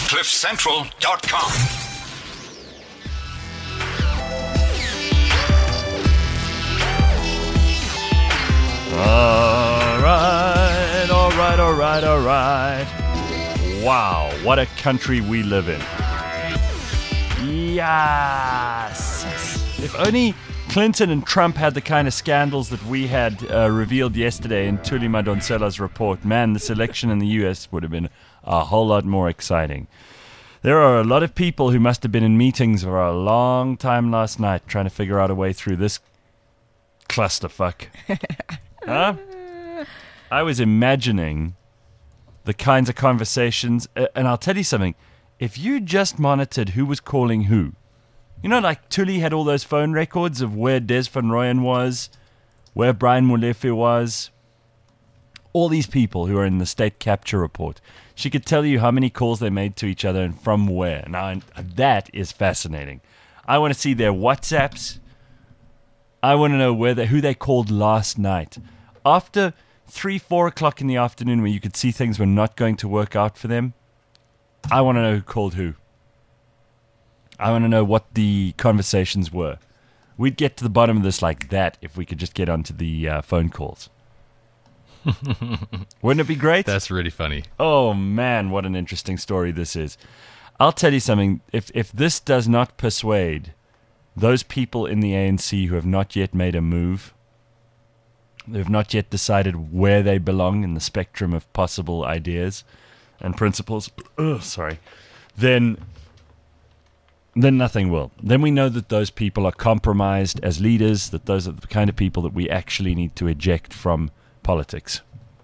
CliffCentral.com. All right. Wow, what a country we live in. Yes. If only Clinton and Trump had the kind of scandals that we had revealed yesterday in Thuli Madonsela's report, man, this election in the US would have been a whole lot more exciting. There are a lot of people who must have been in meetings for a long time last night trying to figure out a way through this clusterfuck. Huh? I was imagining the kinds of conversations, and I'll tell you something, if you just monitored who was calling who, you know, like Thuli had all those phone records of where Des van Rooyen was, where Brian Molefe was, all these people who are in the state capture report. She could tell you how many calls they made to each other and from where. Now, that is fascinating. I want to see their WhatsApps. I want to know who they called last night. After 3-4 o'clock in the afternoon where you could see things were not going to work out for them, I want to know who called who. I want to know what the conversations were. We'd get to the bottom of this like that if we could just get onto the phone calls. Wouldn't it be great? That's really funny. Oh, man, what an interesting story this is. I'll tell you something. If this does not persuade those people in the ANC who have not yet made a move, they've not yet decided where they belong in the spectrum of possible ideas and principles, then nothing will. Then we know that those people are compromised as leaders, that those are the kind of people that we actually need to eject from politics.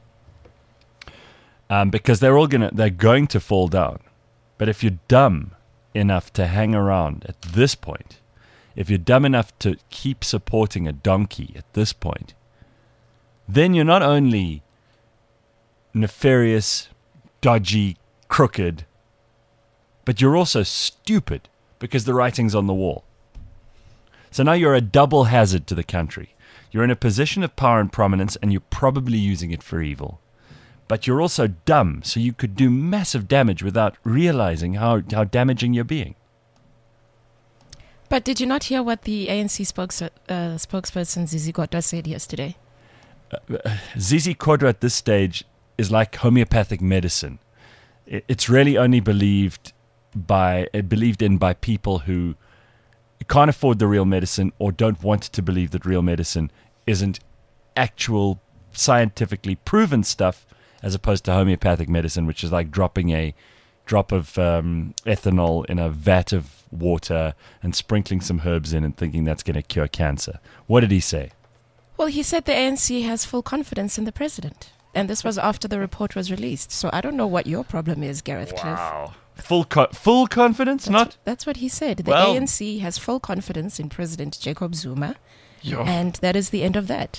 Because they're going to fall down. But if you're dumb enough to hang around at this point, if you're dumb enough to keep supporting a donkey at this point, then you're not only nefarious, dodgy, crooked, but you're also stupid because the writing's on the wall. So now you're a double hazard to the country. You're in a position of power and prominence, and you're probably using it for evil. But you're also dumb, so you could do massive damage without realizing how damaging you're being. But did you not hear what the ANC spokesperson Zizi Kodwa said yesterday? Zizi Kodwa at this stage is like homeopathic medicine. It's really only believed in by people who can't afford the real medicine or don't want to believe that real medicine isn't actual scientifically proven stuff, as opposed to homeopathic medicine, which is like dropping a drop of ethanol in a vat of water and sprinkling some herbs in and thinking that's going to cure cancer. What did he say? Well, he said the ANC has full confidence in the president. And this was after the report was released. So I don't know what your problem is, Gareth Cliff. Wow. Full confidence? That's what he said. The ANC has full confidence in President Jacob Zuma. And that is the end of that.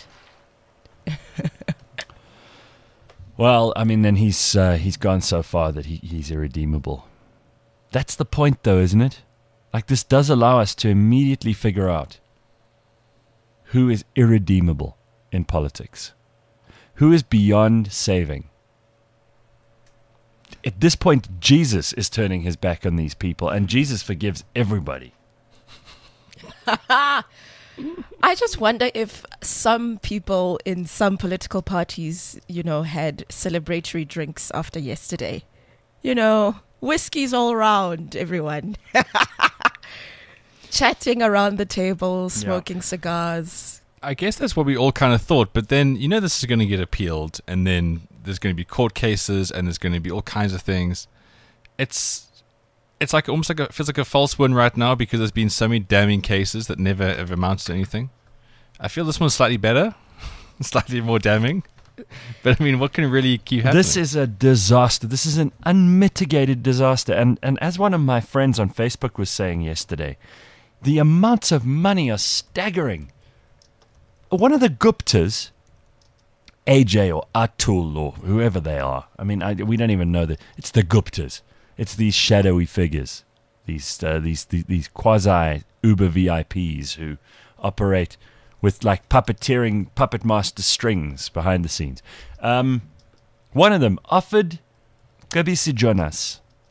Well, I mean, then he's gone so far that he's irredeemable. That's the point, though, isn't it? Like, this does allow us to immediately figure out who is irredeemable in politics. Who is beyond saving? At this point, Jesus is turning his back on these people, and Jesus forgives everybody. I just wonder if some people in some political parties, had celebratory drinks after yesterday. Whiskey's all around, everyone. Chatting around the table, smoking cigars. I guess that's what we all kind of thought, but then, this is going to get appealed, and then there's going to be court cases, and there's going to be all kinds of things. It's like almost like feels like a false win right now because there's been so many damning cases that never ever amounts to anything. I feel this one's slightly better, slightly more damning. But I mean, what can really keep happening? This is a disaster. This is an unmitigated disaster. And as one of my friends on Facebook was saying yesterday, the amounts of money are staggering. One of the Guptas, AJ or Atul or whoever they are, I mean, we don't even know that. It's the Guptas. It's these shadowy figures, these quasi Uber VIPs who operate with like puppet master strings behind the scenes. One of them offered Kabisi Jonas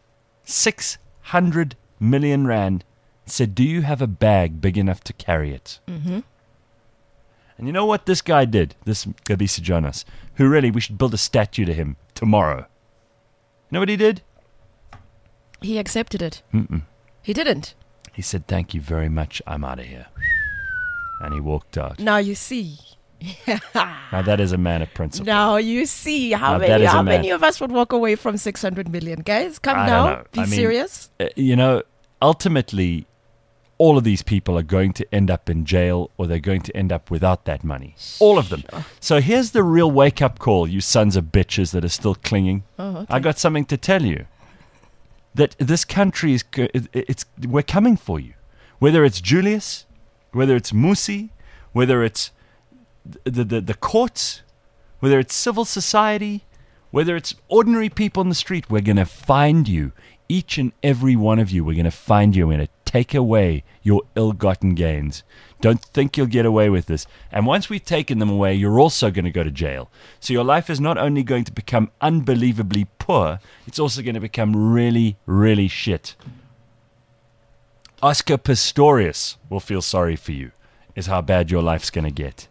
600 million rand, said, do you have a bag big enough to carry it? Mm-hmm. And you know what this guy did, this Gabisa Jonas, who really, we should build a statue to him tomorrow. You know what he did? He accepted it. Mm-mm. He didn't. He said, thank you very much, I'm out of here. And he walked out. Now you see. Now that is a man of principle. Now you see Now how that is a man. many of us would walk away from 600 million. Guys, come I now. don't know. Be I mean, serious. You know, ultimately, all of these people are going to end up in jail or they're going to end up without that money. All of them. So here's the real wake-up call, you sons of bitches that are still clinging. Oh, okay. I got something to tell you. That this country is, we're coming for you. Whether it's Julius, whether it's Musi, whether it's the courts, whether it's civil society, whether it's ordinary people in the street, we're going to find you. Each and every one of you, we're going to find you. We're going to take away your ill-gotten gains. Don't think you'll get away with this. And once we've taken them away, you're also going to go to jail. So your life is not only going to become unbelievably poor, it's also going to become really, really shit. Oscar Pistorius will feel sorry for you, is how bad your life's going to get.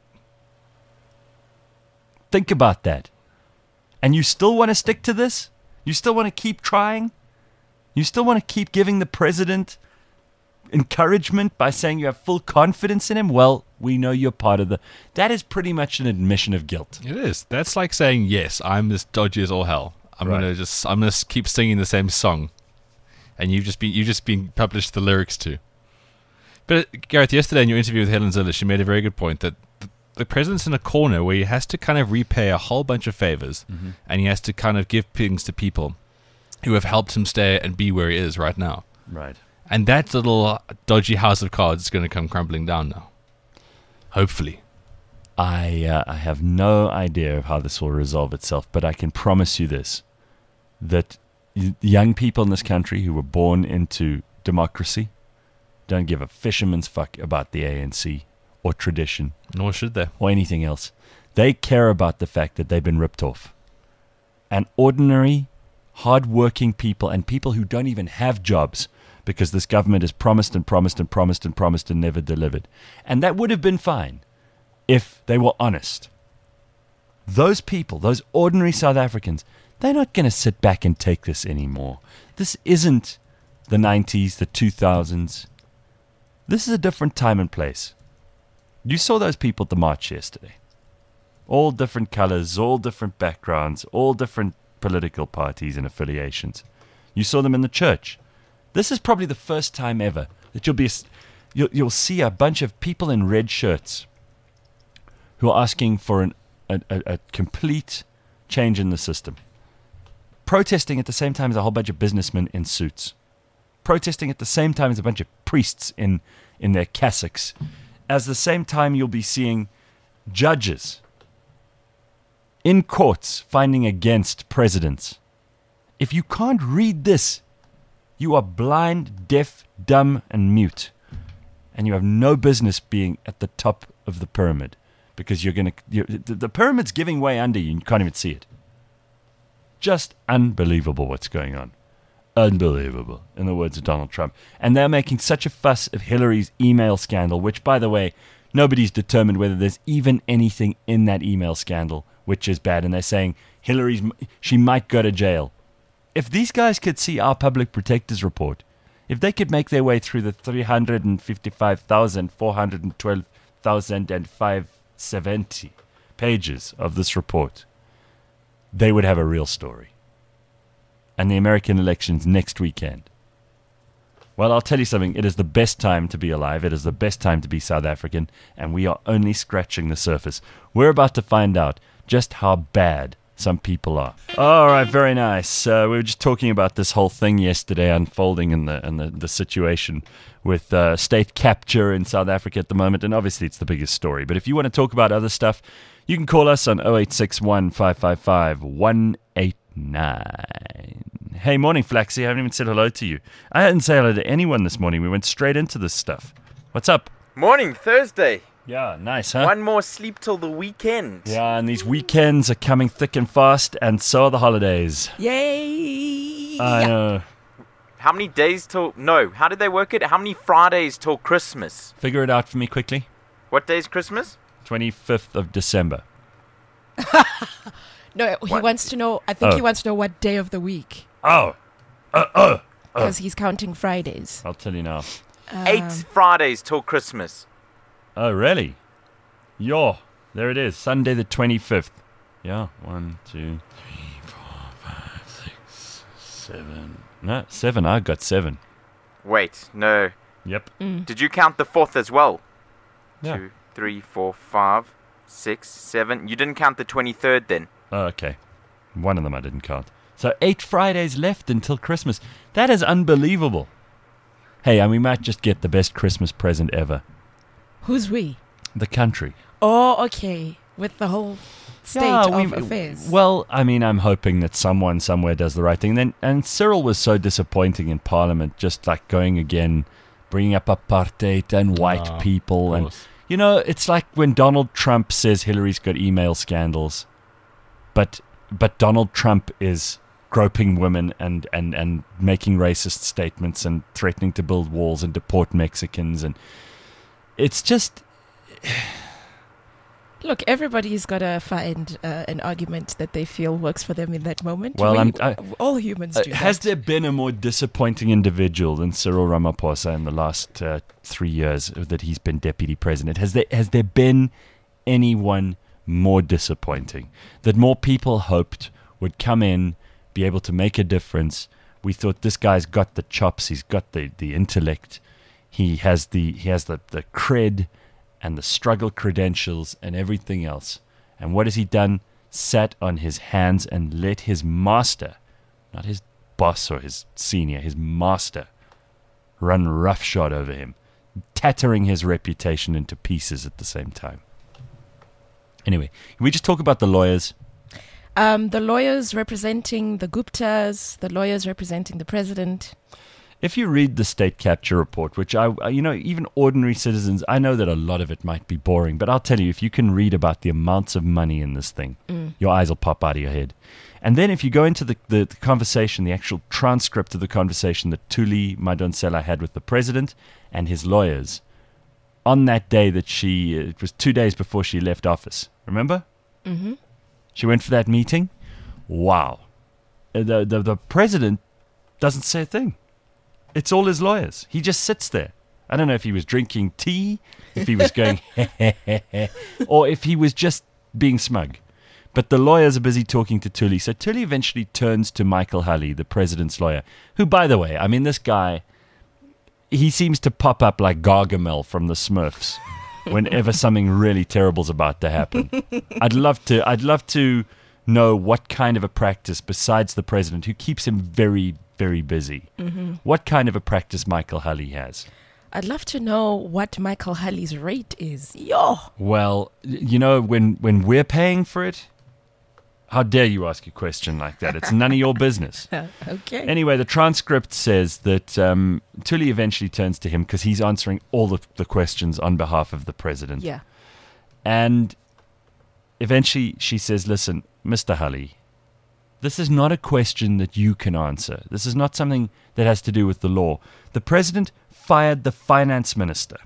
Think about that. And you still want to stick to this? You still want to keep trying? You still want to keep giving the president encouragement by saying you have full confidence in him? Well, we know you're part of that is pretty much an admission of guilt. It is. That's like saying, yes, I'm as dodgy as all hell. I'm Right. gonna keep singing the same song, and you've just been published the lyrics to. But Gareth, yesterday in your interview with Helen Ziller, she made a very good point that the president's in a corner where he has to kind of repay a whole bunch of favors, and he has to kind of give things to people who have helped him stay and be where he is right now. Right. And that little dodgy house of cards is going to come crumbling down now. Hopefully. I have no idea of how this will resolve itself, but I can promise you this, that young people in this country who were born into democracy don't give a fisherman's fuck about the ANC or tradition Nor should they. or anything else. They care about the fact that they've been ripped off. And ordinary, hard-working people and people who don't even have jobs because this government has promised and promised and promised and promised and never delivered. And that would have been fine if they were honest. Those people, those ordinary South Africans, they're not going to sit back and take this anymore. This isn't the 90s, the 2000s. This is a different time and place. You saw those people at the march yesterday. All different colors, all different backgrounds, all different political parties and affiliations. You saw them in the church. This is probably the first time ever that you'll see a bunch of people in red shirts who are asking for a complete change in the system. Protesting at the same time as a whole bunch of businessmen in suits. Protesting at the same time as a bunch of priests in their cassocks. At the same time, you'll be seeing judges in courts finding against presidents. If you can't read this, you are blind, deaf, dumb, and mute. And you have no business being at the top of the pyramid because the pyramid's giving way under you and you can't even see it. Just unbelievable what's going on. Unbelievable, in the words of Donald Trump. And they're making such a fuss of Hillary's email scandal, which, by the way, nobody's determined whether there's even anything in that email scandal which is bad. And they're saying she might go to jail. If these guys could see our public protector's report, if they could make their way through the 355,412,570 pages of this report, they would have a real story. And the American elections next weekend. Well, I'll tell you something. It is the best time to be alive. It is the best time to be South African. And we are only scratching the surface. We're about to find out just how bad some people are. All right, very nice. We were just talking about this whole thing yesterday unfolding in the situation with state capture in South Africa at the moment. And obviously it's the biggest story. But if you want to talk about other stuff, you can call us on 0861 555 189. Hey, morning, Flaxy. I haven't even said hello to you. I didn't say hello to anyone this morning. We went straight into this stuff. What's up? Morning, Thursday. Yeah, nice, huh? One more sleep till the weekend. Yeah, and these weekends are coming thick and fast, and so are the holidays. Yay! I know. How many days till... No, how did they work it? How many Fridays till Christmas? Figure it out for me quickly. What day is Christmas? 25th of December. No, he What? wants to know. I think Oh. he wants to know what day of the week, Oh, because he's counting Fridays. I'll tell you now. 8 Fridays till Christmas. Oh, really? Yo, there it is. Sunday the 25th. Yeah, 1, 2, 3, 4, 5, 6, 7. No, 7. I got 7. Wait, no. Yep. Did you count the 4th as well? Yeah. 2, 3, 4, 5, 6, 7. You didn't count the 23rd then? Oh, okay. One of them I didn't count. So 8 Fridays left until Christmas. That is unbelievable. Hey, and we might just get the best Christmas present ever. Who's we? The country. Oh, okay. With the whole state of affairs. Well, I mean, I'm hoping that someone somewhere does the right thing. And Cyril was so disappointing in Parliament, just like going again, bringing up apartheid and white people. of And, course. you know, it's like when Donald Trump says Hillary's got email scandals, but Donald Trump is groping women and making racist statements and threatening to build walls and deport Mexicans. And it's just... Look, everybody's got to find an argument that they feel works for them in that moment. Well, all humans do has that. there been a more disappointing individual than Cyril Ramaphosa in the last 3 years that he's been deputy president? Has there been anyone more disappointing that more people hoped would come in, be able to make a difference? We thought this guy's got the chops, he's got the intellect, he has the cred and the struggle credentials and everything else. And what has he done? Sat on his hands and let his master, not his boss or his senior, his master, run roughshod over him, tattering his reputation into pieces at the same time. Anyway, can we just talk about the lawyers? The lawyers representing the Guptas, the lawyers representing the president. If you read the state capture report, which even ordinary citizens, I know that a lot of it might be boring, but I'll tell you, if you can read about the amounts of money in this thing, your eyes will pop out of your head. And then if you go into the conversation, the actual transcript of the conversation that Thuli Madonsela had with the president and his lawyers on that day that it was 2 days before she left office. Remember? Mm-hmm. She went for that meeting. Wow. The president doesn't say a thing. It's all his lawyers. He just sits there. I don't know if he was drinking tea, if he was going or if he was just being smug. But the lawyers are busy talking to Thuli. So Thuli eventually turns to Michael Hulley, the president's lawyer, who, by the way, I mean, this guy, he seems to pop up like Gargamel from the Smurfs whenever something really terrible's about to happen. I'd love to know what kind of a practice, besides the president, who keeps him very, very busy, what kind of a practice Michael Hulley has. I'd love to know what Michael Hulley's rate is. Yo! Well, you know, when we're paying for it, how dare you ask a question like that? It's none of your business. Okay. Anyway, the transcript says that Thuli eventually turns to him because he's answering all the questions on behalf of the president. Yeah. And eventually she says, listen, Mr. Hulley, this is not a question that you can answer. This is not something that has to do with the law. The president fired the finance minister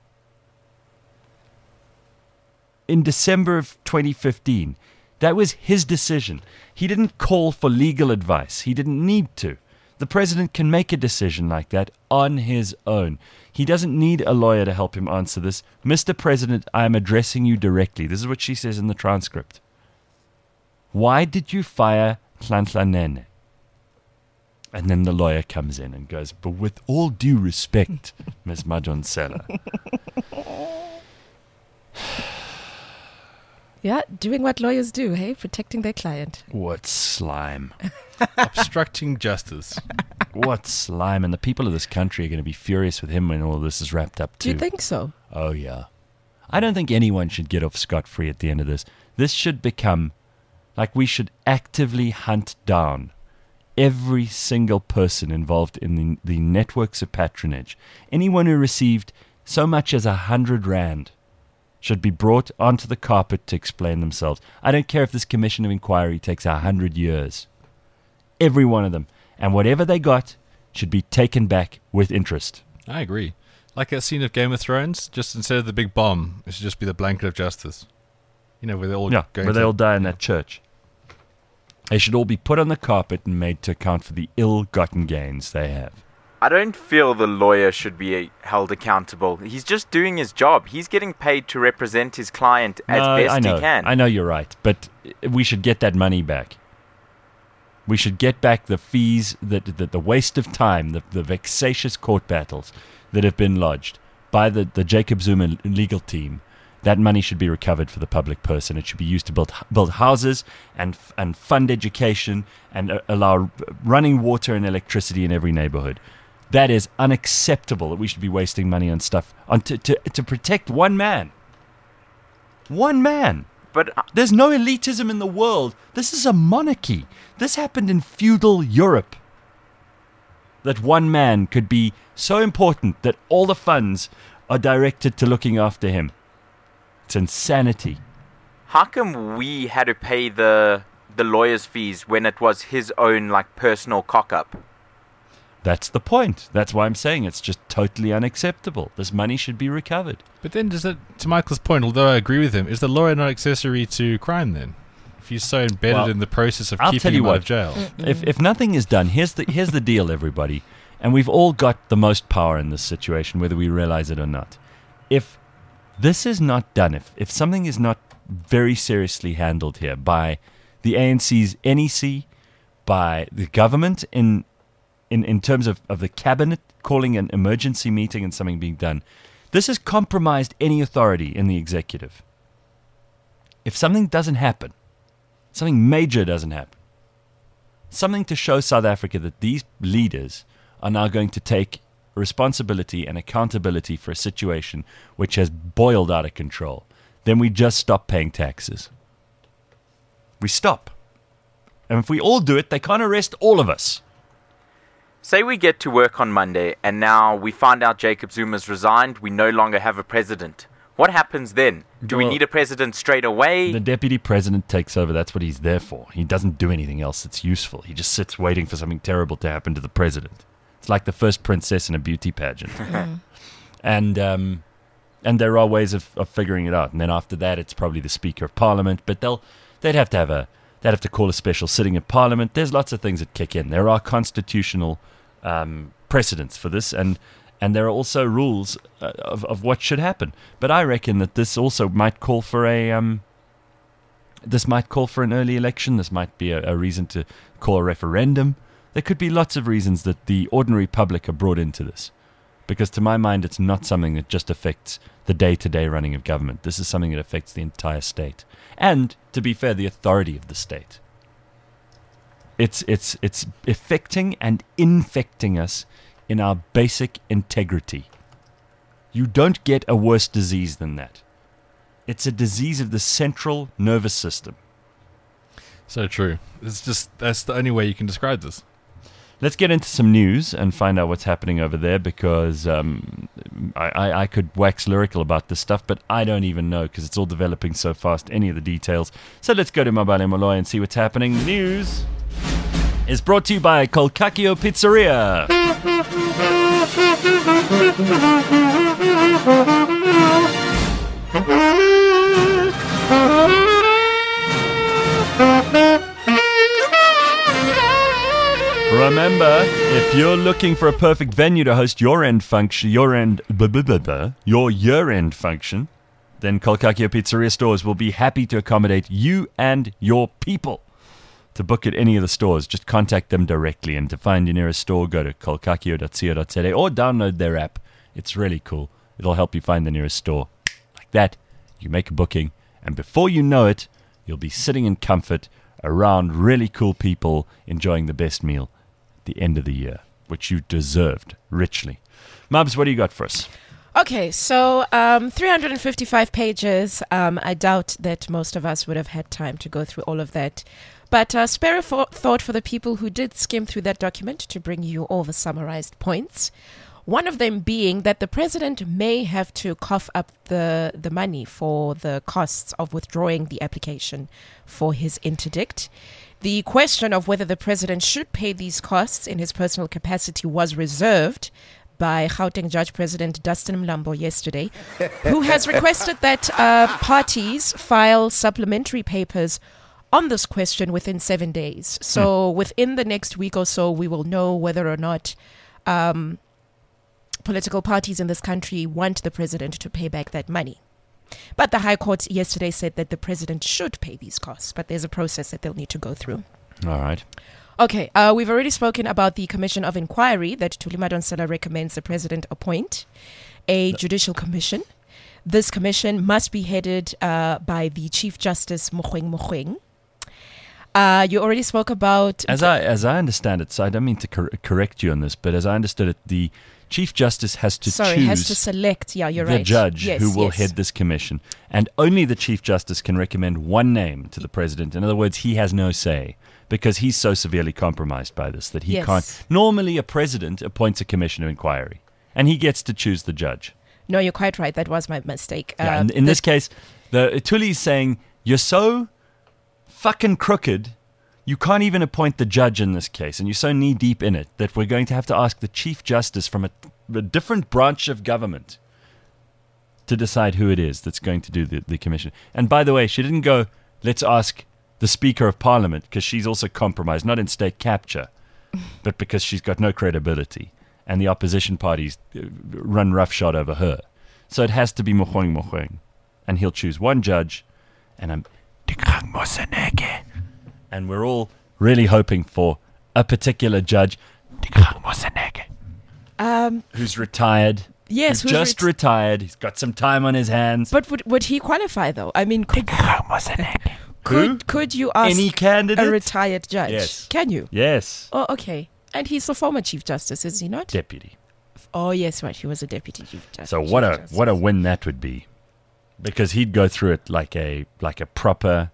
in December of 2015. That was his decision. He didn't call for legal advice. He didn't need to. The president can make a decision like that on his own. He doesn't need a lawyer to help him answer this. Mr. President, I am addressing you directly. This is what she says in the transcript. Why did you fire Nhlanhla Nene? And then the lawyer comes in and goes, but with all due respect, Ms. Madonsela. Yeah, doing what lawyers do, hey? Protecting their client. What slime. Obstructing justice. What slime. And the people of this country are going to be furious with him when all this is wrapped up Do too. you think so? Oh, yeah. I don't think anyone should get off scot-free at the end of this. This should become, like, we should actively hunt down every single person involved in the networks of patronage. Anyone who received so much as 100 rand should be brought onto the carpet to explain themselves. I don't care if this commission of inquiry takes 100 years. Every one of them. And whatever they got, should be taken back with interest. I agree. Like that scene of Game of Thrones, just instead of the big bomb, it should just be the blanket of justice. You know, where they all die in that church. They should all be put on the carpet and made to account for the ill-gotten gains they have. I don't feel the lawyer should be held accountable. He's just doing his job. He's getting paid to represent his client as best he can. I know you're right, but we should get that money back. We should get back the fees, the waste of time, the vexatious court battles that have been lodged by the Jacob Zuma legal team. That money should be recovered for the public purse, and it should be used to build houses and fund education and allow running water and electricity in every neighborhood. That is unacceptable that we should be wasting money on stuff to protect one man. One man. But there's no elitism in the world. This is a monarchy. This happened in feudal Europe. That one man could be so important that all the funds are directed to looking after him. It's insanity. How come we had to pay the lawyer's fees when it was his own personal cock-up? That's the point. That's why I'm saying it's just totally unacceptable. This money should be recovered. But then, to Michael's point, although I agree with him, is the lawyer not accessory to crime then? If he's so embedded in the process of keeping him out of jail. If nothing is done, here's the deal, everybody. And we've all got the most power in this situation, whether we realize it or not. If this is not done, if something is not very seriously handled here by the ANC's NEC, by the government in terms of the cabinet calling an emergency meeting and something being done, this has compromised any authority in the executive. If something doesn't happen, something major doesn't happen, something to show South Africa that these leaders are now going to take responsibility and accountability for a situation which has boiled out of control, then we just stop paying taxes. We stop. And if we all do it, they can't arrest all of us. Say we get to work on Monday and now we find out Jacob Zuma's resigned, we no longer have a president. What happens then? Do we need a president straight away? The deputy president takes over. That's what he's there for. He doesn't do anything else that's useful. He just sits waiting for something terrible to happen to the president. It's like the first princess in a beauty pageant. And there are ways of figuring it out. And then after that, it's probably the Speaker of Parliament. But they'd have to call a special sitting of Parliament. There's lots of things that kick in. There are constitutional precedents for this, and there are also rules of what should happen. But I reckon that this also might call for an early election. This might be a reason to call a referendum. There could be lots of reasons that the ordinary public are brought into this, because to my mind, it's not something that just affects the day-to-day running of government. This is something that affects the entire state, and to be fair, the authority of the state. It's affecting and infecting us in our basic integrity. You don't get a worse disease than that. It's a disease of the central nervous system. So true. That's the only way you can describe this. Let's get into some news and find out what's happening over there, because I could wax lyrical about this stuff, but I don't even know because it's all developing so fast, any of the details. So let's go to Mabale Molloy and see what's happening. News is brought to you by Kolkakio Pizzeria. Remember, if you're looking for a perfect venue to host your year-end function, then Kolkakio Pizzeria stores will be happy to accommodate you and your people. To book at any of the stores, just contact them directly, and to find your nearest store, go to kolkakio.co.za or download their app. It's really cool. It'll help you find the nearest store. Like that, you make a booking, and before you know it, you'll be sitting in comfort around really cool people enjoying the best meal at the end of the year, which you deserved richly. Mubs, what do you got for us? Okay, so 355 pages. I doubt that most of us would have had time to go through all of that. But spare a thought for the people who did skim through that document to bring you all the summarized points. One of them being that the president may have to cough up the money for the costs of withdrawing the application for his interdict. The question of whether the president should pay these costs in his personal capacity was reserved by Gauteng Judge President Dustin Mlambo yesterday, who has requested that parties file supplementary papers on this question within 7 days. So within the next week or so, we will know whether or not political parties in this country want the president to pay back that money. But the High Court yesterday said that the president should pay these costs, but there's a process that they'll need to go through. All right. Okay, we've already spoken about the Commission of Inquiry that Thuli Madonsela recommends the president appoint, a judicial commission. This commission must be headed by the Chief Justice Mogoeng Mogoeng. You already spoke about... As I understand it, so I don't mean to correct you on this, but as I understood it, the Chief Justice has to choose has to select, you're the right. judge Yes, who will yes. head this commission. And only the Chief Justice can recommend one name to the president. In other words, he has no say because he's so severely compromised by this that he Yes. can't. Normally, a president appoints a commission of inquiry and he gets to choose the judge. No, you're quite right. That was my mistake. Yeah, and in this case, Thuli's saying, you're so fucking crooked, you can't even appoint the judge in this case, and you're so knee-deep in it that we're going to have to ask the Chief Justice from a different branch of government to decide who it is that's going to do the commission. And by the way, she didn't go, let's ask the Speaker of Parliament, because she's also compromised, not in state capture, but because she's got no credibility, and the opposition parties run roughshod over her. So it has to be Mogoeng Mogoeng, and he'll choose one judge, and and we're all really hoping for a particular judge who's retired. Yes, who's just retired. He's got some time on his hands. But would he qualify, though? I mean, could you ask Any candidate? a retired judge? Yes. Can you? Yes. Oh, okay. And he's the former Chief Justice, is he not? Deputy. Oh, yes, right. He was a Deputy Chief Justice. So what a win that would be, because he'd go through it like a proper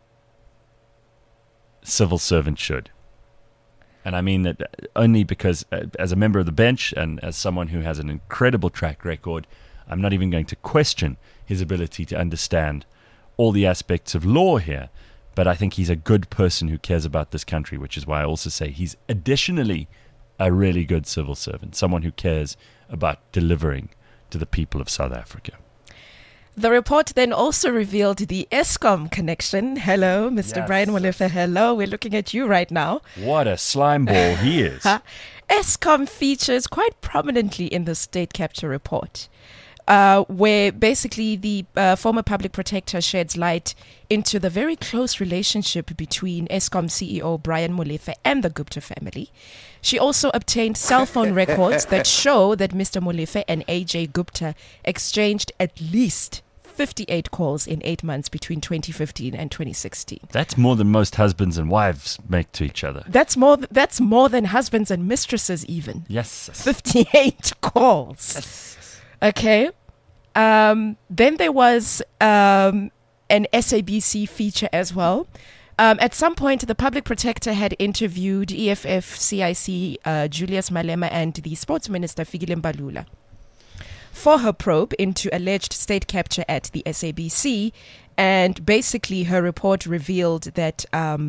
civil servant should. And I mean that only because as a member of the bench and as someone who has an incredible track record, I'm not even going to question his ability to understand all the aspects of law here. But I think he's a good person who cares about this country, which is why I also say he's additionally a really good civil servant, someone who cares about delivering to the people of South Africa. The report then also revealed the Eskom connection. Hello, Mr. Yes. Brian Molefe. Hello, we're looking at you right now. What a slime ball he is. Eskom features quite prominently in the state capture report, where basically the former public protector sheds light into the very close relationship between Eskom CEO Brian Molefe and the Gupta family. She also obtained cell phone records that show that Mr. Molefe and AJ Gupta exchanged at least 58 calls in 8 months between 2015 and 2016. That's more than most husbands and wives make to each other. That's more than husbands and mistresses even. Yes. 58 calls. Okay. Then there was an SABC feature as well. At some point, the public protector had interviewed EFF CIC Julius Malema and the sports minister Fikile Mbalula for her probe into alleged state capture at the SABC. And basically, her report revealed that,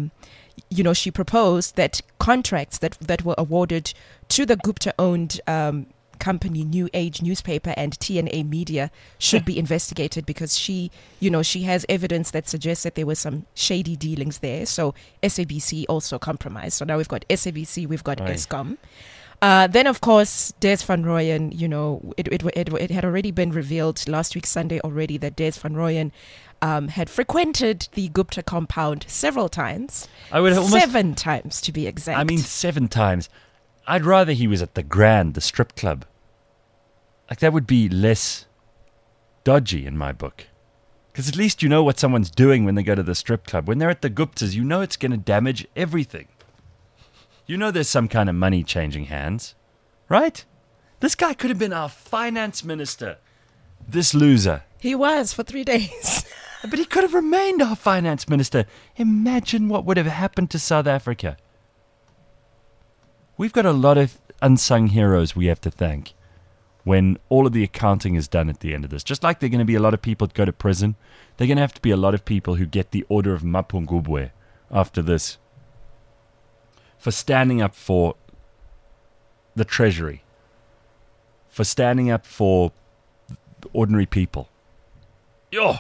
she proposed that contracts that were awarded to the Gupta-owned company New Age newspaper and TNA Media should be investigated because she has evidence that suggests that there were some shady dealings there. So SABC also compromised. So now we've got SABC, we've got Eskom. Then, of course, Des van Rooyen, it had already been revealed last week, Sunday already, that Des van Rooyen had frequented the Gupta compound several times. I would almost 7 times, to be exact. I mean, 7 times. I'd rather he was at the Grand, the strip club. Like, that would be less dodgy in my book. Because at least you know what someone's doing when they go to the strip club. When they're at the Guptas, you know it's going to damage everything. You know there's some kind of money changing hands. Right? This guy could have been our finance minister. This loser. He was for 3 days. But he could have remained our finance minister. Imagine what would have happened to South Africa. We've got a lot of unsung heroes we have to thank when all of the accounting is done at the end of this. Just like there are going to be a lot of people that go to prison, there are going to have to be a lot of people who get the Order of Mapungubwe after this. for standing up for the Treasury, for standing up for ordinary people. Yo.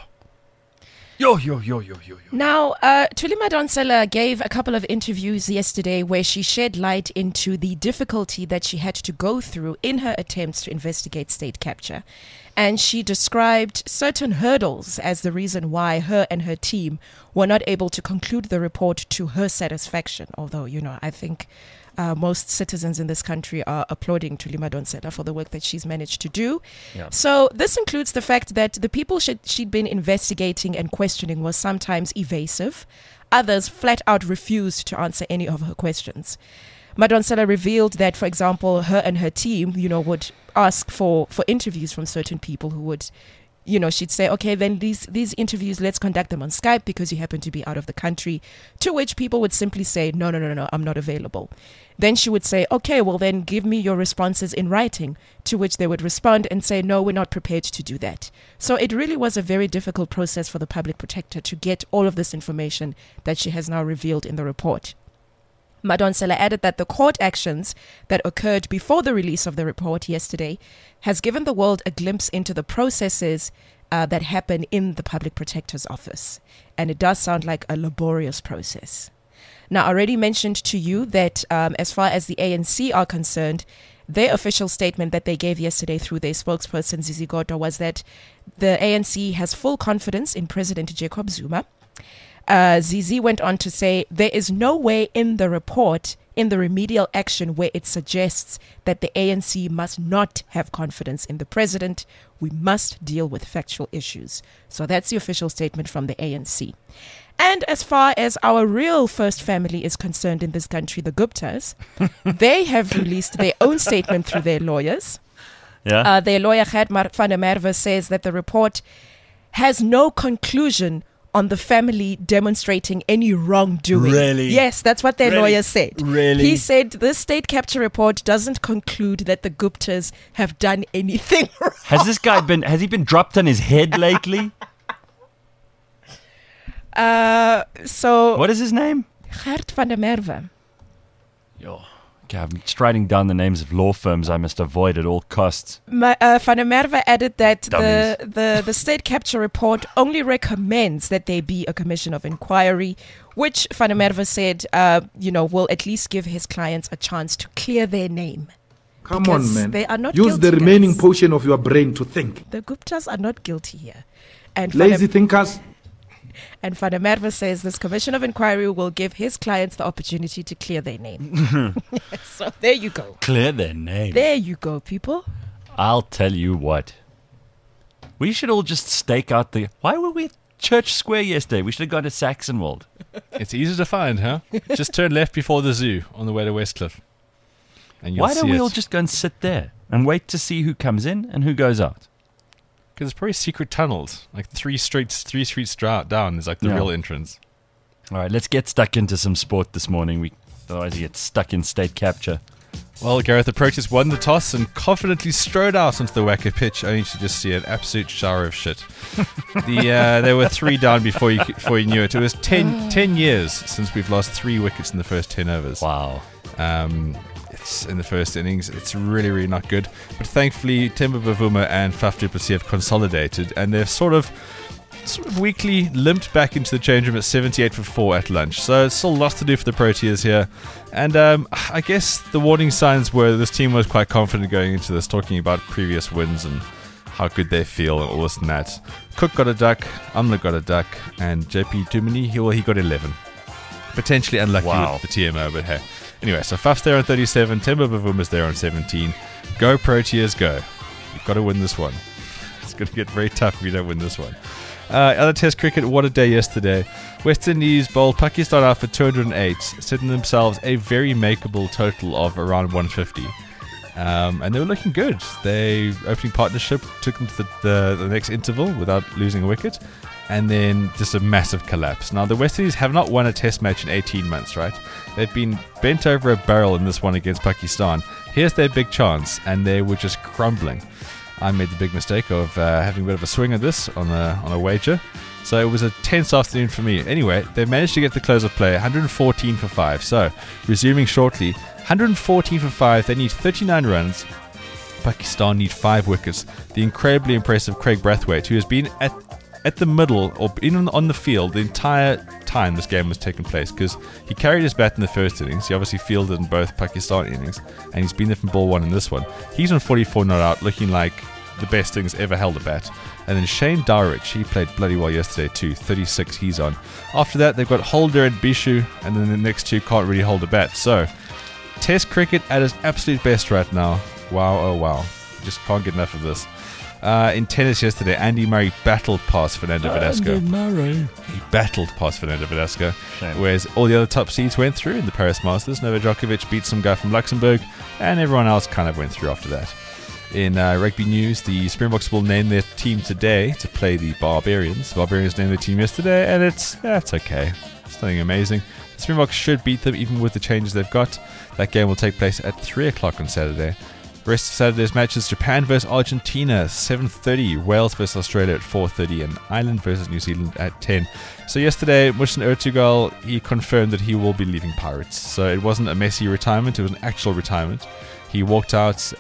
Now, Thuli Madonsela gave a couple of interviews yesterday where she shed light into the difficulty that she had to go through in her attempts to investigate state capture. And she described certain hurdles as the reason why her and her team were not able to conclude the report to her satisfaction. Although, I think most citizens in this country are applauding Thuli Madonsela for the work that she's managed to do. Yeah. So this includes the fact that the people she'd been investigating and questioning were sometimes evasive. Others flat out refused to answer any of her questions. Madonsela revealed that, for example, her and her team, would ask for interviews from certain people who would, she'd say, okay, then these interviews, let's conduct them on Skype because you happen to be out of the country, to which people would simply say, no, I'm not available. Then she would say, okay, well then give me your responses in writing, to which they would respond and say, no, we're not prepared to do that. So it really was a very difficult process for the public protector to get all of this information that she has now revealed in the report. Madonsela added that the court actions that occurred before the release of the report yesterday has given the world a glimpse into the processes that happen in the public protector's office. And it does sound like a laborious process. Now, I already mentioned to you that as far as the ANC are concerned, their official statement that they gave yesterday through their spokesperson, Zizi Kodwa, was that the ANC has full confidence in President Jacob Zuma. Zizi went on to say, there is no way in the report, in the remedial action, where it suggests that the ANC must not have confidence in the president. We must deal with factual issues. So that's the official statement from the ANC. And as far as our real first family is concerned in this country, the Guptas, they have released their own statement through their lawyers. Yeah. Their lawyer, Gert van der Merwe, says that the report has no conclusion on the family demonstrating any wrongdoing. Really? Yes, that's what their lawyer said. Really? He said this state capture report doesn't conclude that the Guptas have done anything wrong. Has he been dropped on his head lately? So What is his name? Gert van der Merwe. Okay, I'm just writing down the names of law firms I must avoid at all costs. Van der Merwe added that Dummies. the state capture report only recommends that there be a commission of inquiry, which Van der Merwe said, will at least give his clients a chance to clear their name. Come Because on, man. they are not Use the guilty, remaining guys. portion of your brain to think. The Guptas are not guilty here. And Lazy thinkers. And Van der Merwe says this commission of inquiry will give his clients the opportunity to clear their name. So there you go. Clear their name. There you go, people. I'll tell you what. We should all just stake out the... Why were we at Church Square yesterday? We should have gone to Saxonwold. It's easy to find, huh? Just turn left before the zoo on the way to Westcliff. And you'll Why don't see we it. all just go and sit there and wait to see who comes in and who goes out? Because it's probably secret tunnels. Like three streets down is like the Yeah. real entrance. All right, let's get stuck into some sport this morning. Otherwise you get stuck in state capture. Well, Gareth, the Proteas won the toss and confidently strode out onto the Wacker pitch, only to just see an absolute shower of shit. They were 3 down before you knew it. It was 10 years since we've lost 3 wickets in the first 10 overs. Wow. It's in the first innings. It's really, really not good. But thankfully, Themba Bavuma and Faf du Plessis have consolidated, and they've sort of weakly limped back into the change room at 78 for 4 at lunch. So it's still lots to do for the Proteas here. And I guess the warning signs were this team was quite confident going into this, talking about previous wins and how good they feel and all this and that. Cook got a duck, Amla got a duck, and JP Tumini, he got 11. Potentially unlucky with the TMO, but hey. Anyway, so Faf's there on 37, Themba Bavuma's there on 17. Go Proteas, go. You've got to win this one. It's going to get very tough if you don't win this one. Other Test cricket, what a day yesterday. West Indies bowled Pakistan out for 208, setting themselves a very makeable total of around 150. And they were looking good. They opening partnership took them to the next interval without losing a wicket, and then just a massive collapse. Now, the West Indies have not won a Test match in 18 months, right? They've been bent over a barrel in this one against Pakistan. Here's their big chance, and they were just crumbling. I made the big mistake of having a bit of a swing at this on a wager, So it was a tense afternoon for me. Anyway, they managed to get the close of play, 114 for 5. So, resuming shortly, 114 for 5. They need 39 runs. Pakistan need 5 wickets. The incredibly impressive Craig Brathwaite, who has been at the middle or in on the field the entire time this game was taking place, because he carried his bat in the first innings. He obviously fielded in both Pakistan innings, and he's been there from ball 1 in this one. He's on 44 not out, looking like the best things ever held a bat. And then Shane Dowrich, he played bloody well yesterday too, 36 he's on. After that, they've got Holder and Bishu, and then the next two can't really hold a bat. So, Test cricket at its absolute best right now. Wow, oh wow. Just can't get enough of this. In tennis yesterday, Andy Murray battled past Fernando Verdasco. He battled past Fernando Verdasco, whereas all the other top seeds went through in the Paris Masters. Novak Djokovic beat some guy from Luxembourg, and everyone else kind of went through after that. In rugby news, the Springboks will name their team today to play the Barbarians. The Barbarians named their team yesterday, and it's okay. It's nothing amazing. The Springboks should beat them even with the changes they've got. That game will take place at 3 o'clock on Saturday. The rest of Saturday's matches: Japan versus Argentina, 7:30. Wales versus Australia at 4:30. And Ireland versus New Zealand at 10. So yesterday, Mushin Ertugrul, he confirmed that he will be leaving Pirates. So it wasn't a messy retirement, it was an actual retirement. He walked out,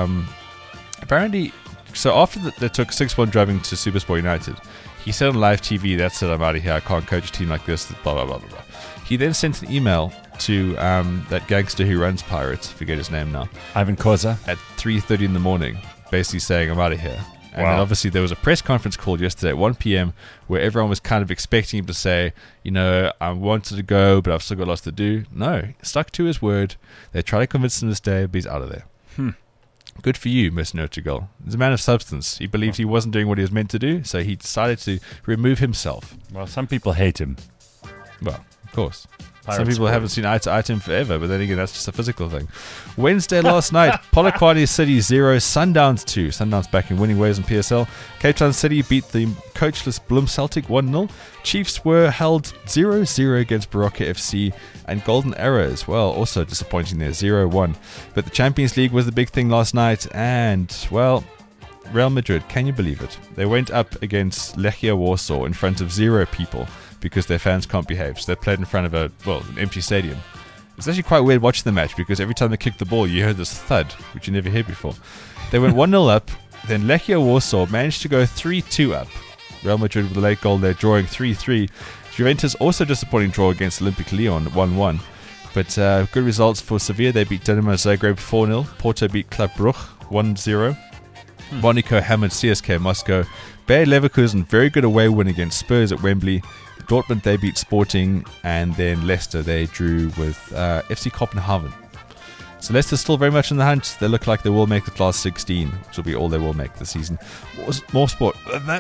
apparently, so after they took 6-1 driving to Supersport United, he said on live TV, that's it, I'm out of here, I can't coach a team like this, blah, blah, blah, blah, blah. He then sent an email to that gangster who runs Pirates, forget his name now, Ivan Koza, at 3:30 in the morning, basically saying, I'm out of here. And then obviously there was a press conference called yesterday at 1 p.m. where everyone was kind of expecting him to say, I wanted to go, but I've still got lots to do. No, he stuck to his word. They tried to convince him to stay, but he's out of there. Good for you, Mr. Ertugrul. He's a man of substance. He believed he wasn't doing what he was meant to do, so he decided to remove himself. Well, some people hate him. Well, of course. Pirate Some people sport. haven't seen eye to eye to him forever, but then again, that's just a physical thing. Wednesday last night, Polokwane City 0, Sundowns 2. Sundowns back in winning ways in PSL. Cape Town City beat the coachless Bloem Celtic 1-0. Chiefs were held 0-0 against Baroka FC, and Golden Arrow as well, also disappointing there, 0-1. But the Champions League was the big thing last night, and, well, Real Madrid, can you believe it? They went up against Lechia Warsaw in front of 0 people because their fans can't behave. So they played in front of an empty stadium. It's actually quite weird watching the match because every time they kicked the ball, you heard this thud, which you never heard before. They went 1-0 up, then Lechia Warsaw managed to go 3-2 up. Real Madrid with a late goal there, drawing 3-3. Juventus also disappointing draw against Olympic Lyon, 1-1. But good results for Sevilla. They beat Dinamo Zagreb 4-0. Porto beat Club Brugge 1-0. Monaco hammered CSKA Moscow. Bayer Leverkusen, very good away win against Spurs at Wembley. Dortmund, they beat Sporting. And then Leicester, they drew with FC Copenhagen. So Leicester's still very much in the hunt. They look like they will make the class 16, which will be all they will make this season. More sport.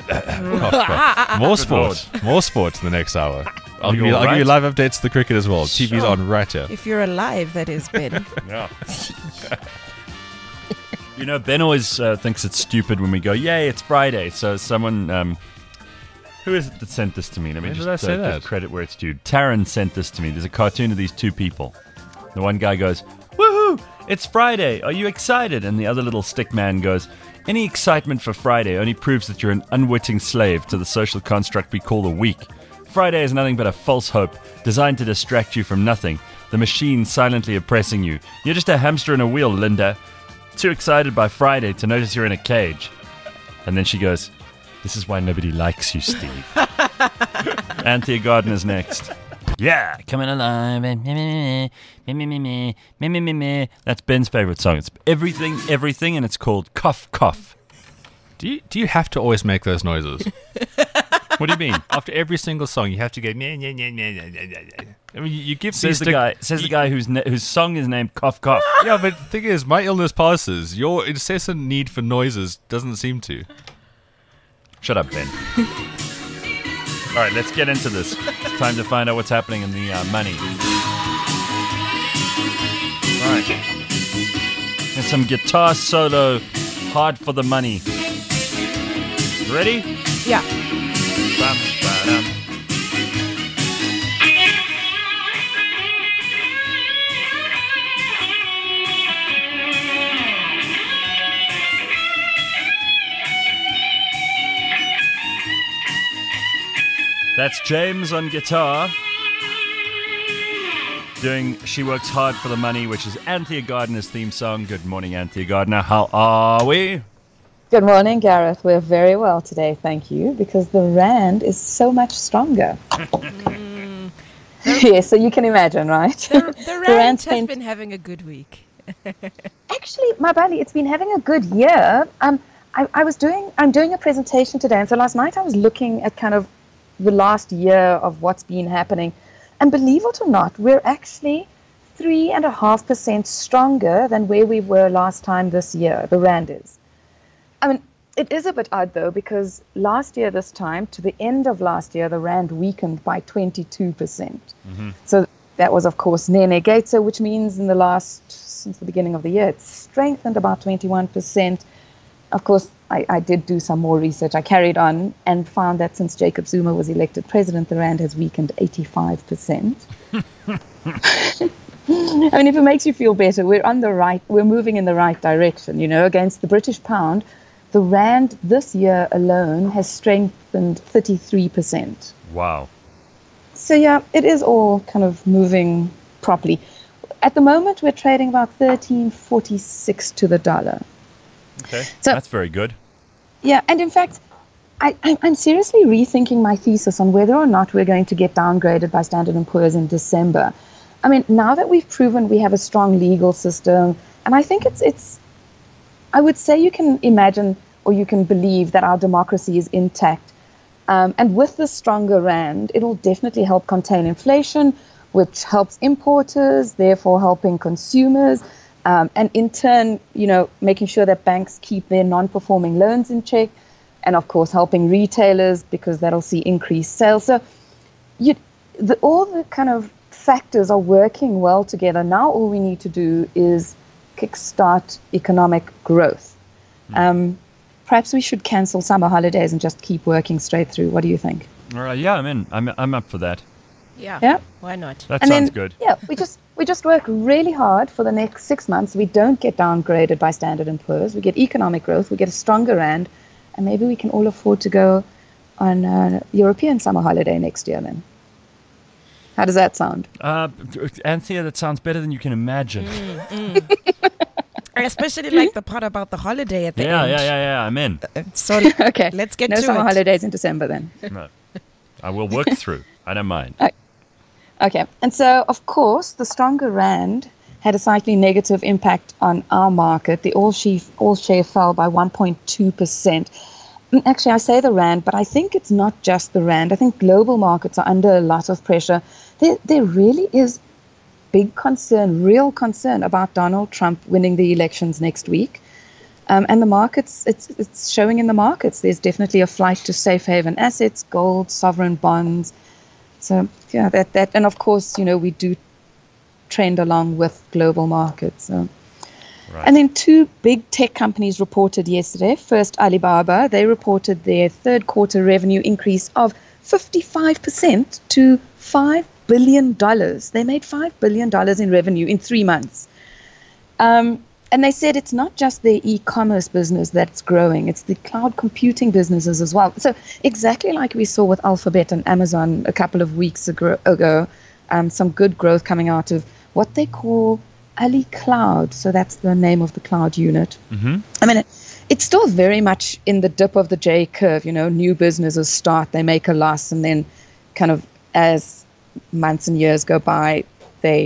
More sport in the next hour. I'll give you live updates to the cricket as well. Sure. TV's on right here. If you're alive, that is, Ben. Yeah. Ben always thinks it's stupid when we go, yay, it's Friday. So someone, who is it that sent this to me? Let me When just did I say that? give credit where it's due. Taryn sent this to me. There's a cartoon of these two people. The one guy goes, woohoo, it's Friday. Are you excited? And the other little stick man goes, any excitement for Friday only proves that you're an unwitting slave to the social construct we call the week. Friday is nothing but a false hope designed to distract you from nothing. The machine silently oppressing you. You're just a hamster in a wheel, Linda. Too excited by Friday to notice you're in a cage. And then she goes, this is why nobody likes you, Steve. Anthea Gardner's next. Yeah, coming alive. That's Ben's favorite song. It's everything, and it's called Cough Cough. Do you have to always make those noises? What do you mean? After every single song, you have to go. Meh, meh, meh, meh, meh, meh, meh. I mean, you give Says these the guy whose song is named Cough Cough. Yeah, but the thing is, my illness passes. Your incessant need for noises doesn't seem to. Shut up, Ben. All right, let's get into this. It's time to find out what's happening in the money. All right. There's some guitar solo, hard for the money. Ready? Yeah. Bam, ba-dum. That's James on guitar. Doing She Works Hard for the Money, which is Anthea Gardner's theme song. Good morning, Anthea Gardner. How are we? Good morning, Gareth. We're very well today, thank you, because the Rand is so much stronger. Yes, so you can imagine, right? The Rand has been having a good week. Actually, my buddy, it's been having a good year. I'm doing a presentation today, and so last night I was looking at kind of the last year of what's been happening, and believe it or not, we're actually 3.5% stronger than where we were last time this year. The Rand is. I mean, it is a bit odd though, because last year this time to the end of last year, the Rand weakened by 22%. Mm-hmm. So that was, of course, Nene Gatso, which means since the beginning of the year, it's strengthened about 21%. Of course, I did do some more research. I carried on and found that since Jacob Zuma was elected president, the Rand has weakened 85%. I mean, if it makes you feel better, we're moving in the right direction, against the British pound. The Rand this year alone has strengthened 33%. Wow. So yeah, it is all kind of moving properly. At the moment, we're trading about 13.46 to the dollar. Okay, so that's very good. Yeah, and in fact, I'm seriously rethinking my thesis on whether or not we're going to get downgraded by Standard & Poor's in December. I mean, now that we've proven we have a strong legal system, and I think I would say you can imagine or you can believe that our democracy is intact. And with the stronger Rand, it'll definitely help contain inflation, which helps importers, therefore helping consumers. And in turn, making sure that banks keep their non-performing loans in check, and of course helping retailers because that'll see increased sales. So all the kind of factors are working well together. Now all we need to do is kickstart economic growth. Perhaps we should cancel summer holidays and just keep working straight through. What do you think? All right, yeah, I'm up for that. Yeah. Why not? That sounds good. Yeah, we just work really hard for the next 6 months. We don't get downgraded by Standard & Poor's. We get economic growth. We get a stronger Rand. And maybe we can all afford to go on a European summer holiday next year then. How does that sound? Anthea, that sounds better than you can imagine. I especially like the part about the holiday at the end. Yeah, I'm in. So okay, let's get no to summer it. holidays in December then. No. I will work through. I don't mind. Okay, and so, of course, the stronger Rand had a slightly negative impact on our market. The all-share fell by 1.2%. Actually, I say the Rand, but I think it's not just the Rand. I think global markets are under a lot of pressure. There really is big concern, real concern about Donald Trump winning the elections next week. And the markets, it's showing in the markets. There's definitely a flight to safe haven assets, gold, sovereign bonds. So, yeah, that and of course, we do trend along with global markets. So. Right. And then two big tech companies reported yesterday. First, Alibaba. They reported their third quarter revenue increase of 55% to $5 billion. They made $5 billion in revenue in 3 months. And they said it's not just their e-commerce business that's growing, it's the cloud computing businesses as well. So exactly like we saw with Alphabet and Amazon a couple of weeks ago, some good growth coming out of what they call Ali Cloud. So that's the name of the cloud unit. Mm-hmm. I mean, it's still very much in the dip of the J curve. New businesses start, they make a loss, and then kind of as months and years go by, they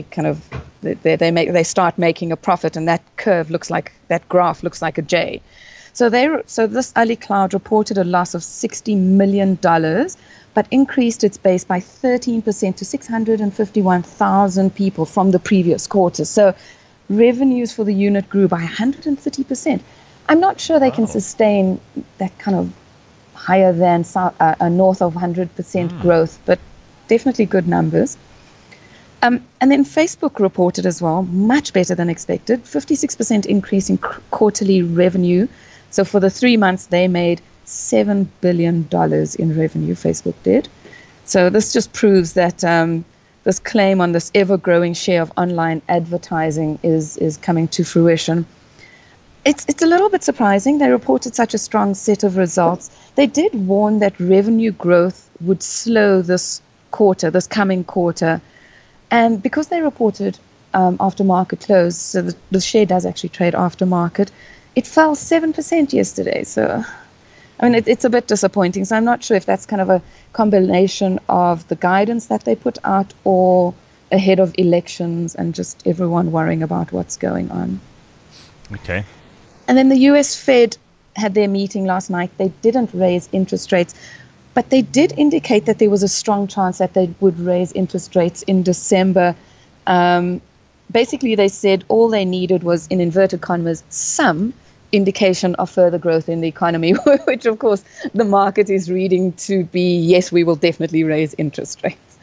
start making a profit, and that graph looks like a J. So this Ali Cloud reported a loss of $60 million, but increased its base by 13% to 651,000 people from the previous quarter. So revenues for the unit grew by 130%. I'm not sure they can sustain that kind of higher than north of 100% growth, but definitely good numbers. And then Facebook reported as well, much better than expected, 56% increase in quarterly revenue. So for the 3 months, they made $7 billion in revenue, Facebook did. So this just proves that this claim on this ever-growing share of online advertising is coming to fruition. It's a little bit surprising. They reported such a strong set of results. They did warn that revenue growth would slow this coming quarter. And because they reported after market close, so the share does actually trade after market, it fell 7% yesterday. So, I mean, it's a bit disappointing. So I'm not sure if that's kind of a combination of the guidance that they put out or ahead of elections and just everyone worrying about what's going on. Okay. And then the US Fed had their meeting last night. They didn't raise interest rates, but they did indicate that there was a strong chance that they would raise interest rates in December. Basically, they said all they needed was, in inverted commas, some indication of further growth in the economy, which, of course, the market is reading to be, yes, we will definitely raise interest rates.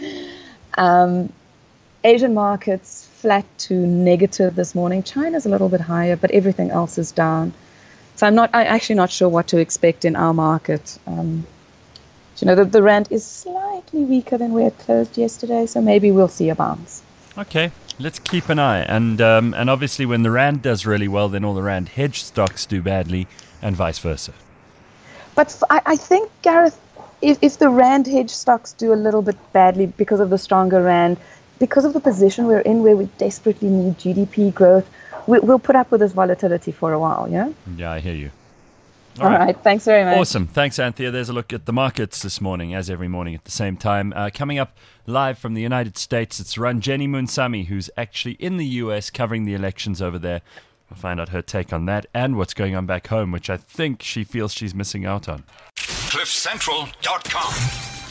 Asian markets flat to negative this morning. China's a little bit higher, but everything else is down. So I'm actually not sure what to expect in our market. The rand is slightly weaker than where it closed yesterday, so maybe we'll see a bounce. Okay, let's keep an eye. And obviously when the rand does really well, then all the rand hedge stocks do badly and vice versa. But I think, Gareth, if the rand hedge stocks do a little bit badly because of the stronger rand, because of the position we're in where we desperately need GDP growth, we'll put up with this volatility for a while, yeah? Yeah, I hear you. All right. Thanks very much. Awesome. Thanks, Anthea. There's a look at the markets this morning, as every morning at the same time. Coming up live from the United States, it's Ranjeni Munsami, who's actually in the US covering the elections over there. We'll find out her take on that and what's going on back home, which I think she feels she's missing out on. CliffCentral.com